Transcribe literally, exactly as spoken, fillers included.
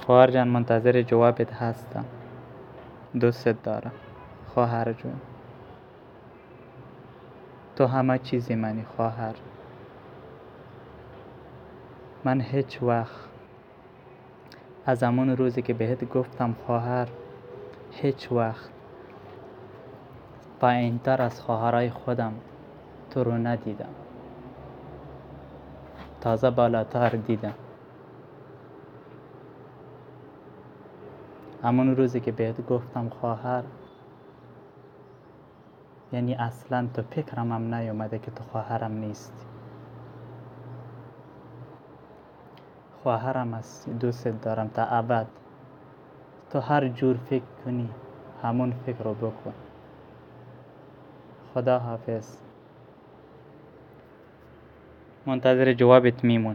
خواهر جان منتظر جوابت هستم. دوستت دارم خواهر جون. تو همه چیزی منی خواهر. من هیچ وقت از همون روزی که بهت گفتم خواهر هیچ وقت پایین‌تر از خواهرای خودم تو رو ندیدم. تازه بالاتر دیدم. همون روزی که بهت گفتم خواهر، یعنی اصلا تو فکرم هم نیومده که تو خواهرم نیستی. خواهرم هستی، دوستت دارم تا ابد. تو هر جور فکر کنی همون فکر رو بکن. خدا حافظ. منتظر جوابت میمون.